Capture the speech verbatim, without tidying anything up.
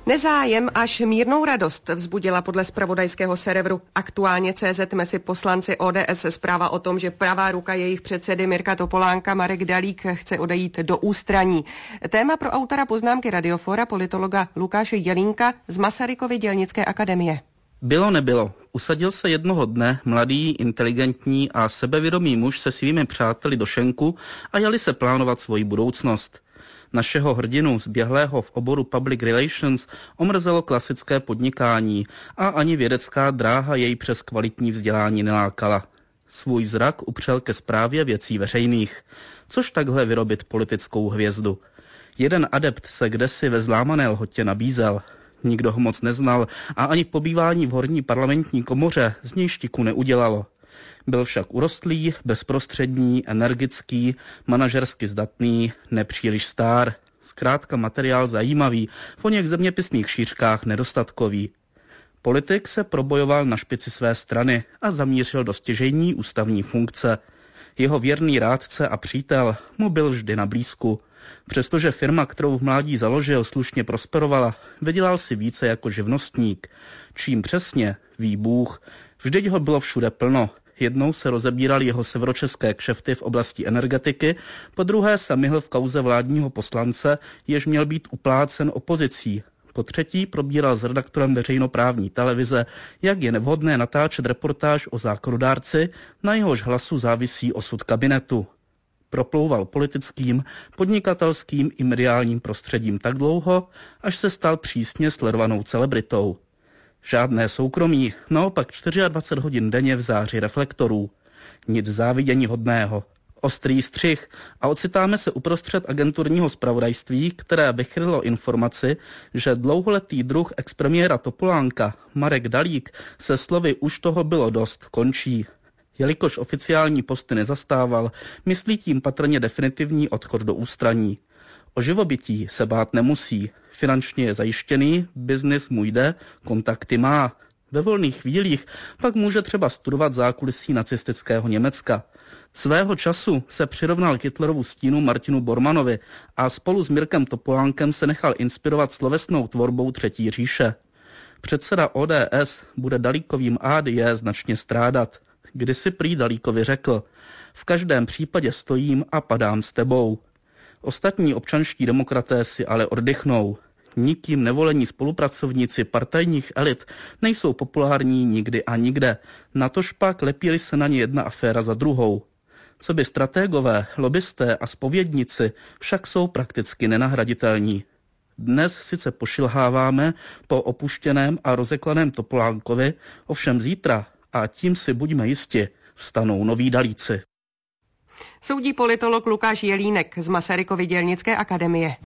Nezájem až mírnou radost vzbudila podle zpravodajského serveru Aktuálně tečka cé zet mezi poslanci ó dé es zpráva o tom, že pravá ruka jejich předsedy Mirka Topolánka Marek Dalík chce odejít do ústraní. Téma pro autora poznámky Radiofora, politologa Lukáše Jelínka z Masarykovy dělnické akademie. Bylo nebylo. Usadil se jednoho dne mladý, inteligentní a sebevědomý muž se svými přáteli do šenku a jeli se plánovat svoji budoucnost. Našeho hrdinu, zběhlého v oboru public relations, omrzelo klasické podnikání a ani vědecká dráha jej přes kvalitní vzdělání nelákala. Svůj zrak upřel ke správě věcí veřejných. Což takhle vyrobit politickou hvězdu? Jeden adept se kdesi ve zlámané lhotě nabízel. Nikdo ho moc neznal a ani pobývání v horní parlamentní komoře z něj štiku neudělalo. Byl však urostlý, bezprostřední, energický, manažersky zdatný, nepříliš star. Zkrátka materiál zajímavý, v oněch zeměpisných šířkách nedostatkový. Politik se probojoval na špici své strany a zamířil do stěžejní ústavní funkce. Jeho věrný rádce a přítel mu byl vždy na blízku. Přestože firma, kterou v mládí založil, slušně prosperovala, vydělal si více jako živnostník. Čím přesně, ví Bůh. Vždyť ho bylo všude plno. Jednou se rozebíraly jeho severočeské kšefty v oblasti energetiky, po druhé se myhl v kauze vládního poslance, jež měl být uplácen opozicí. Po třetí probíral s redaktorem veřejnoprávní televize, jak je nevhodné natáčet reportáž o zákonodárci, na jehož hlasu závisí osud kabinetu. Proplouval politickým, podnikatelským i mediálním prostředím tak dlouho, až se stal přísně sledovanou celebritou. Žádné soukromí, naopak dvacet čtyři hodin denně v záři reflektorů. Nic závidění hodného. Ostrý střih a ocitáme se uprostřed agenturního zpravodajství, které vychrylo informaci, že dlouholetý druh expremiéra Topolánka, Marek Dalík, se slovy už toho bylo dost, končí. Jelikož oficiální posty nezastával, myslí tím patrně definitivní odchod do ústraní. O živobytí se bát nemusí. Finančně je zajištěný, biznis mu jde, kontakty má. Ve volných chvílích pak může třeba studovat zákulisí nacistického Německa. Svého času se přirovnal k Hitlerovu stínu Martinu Bormannovi a spolu s Mirkem Topolánkem se nechal inspirovat slovesnou tvorbou Třetí říše. Předseda ó dé es bude Dalíkovým á dé é značně strádat. Kdysi prý Dalíkovi řekl: v každém případě stojím a padám s tebou. Ostatní občanští demokraté si ale oddychnou. Nikým nevolení spolupracovníci partajních elit nejsou populární nikdy a nikde. Natožpak lepí se na ně jedna aféra za druhou. Coby stratégové, lobbysté a zpovědníci však jsou prakticky nenahraditelní. Dnes sice pošilháváme po opuštěném a rozeklaném Topolánkovi, ovšem zítra, a tím si buďme jisti, vstanou noví Dalíci. Soudí politolog Lukáš Jelínek z Masarykovy dělnické akademie.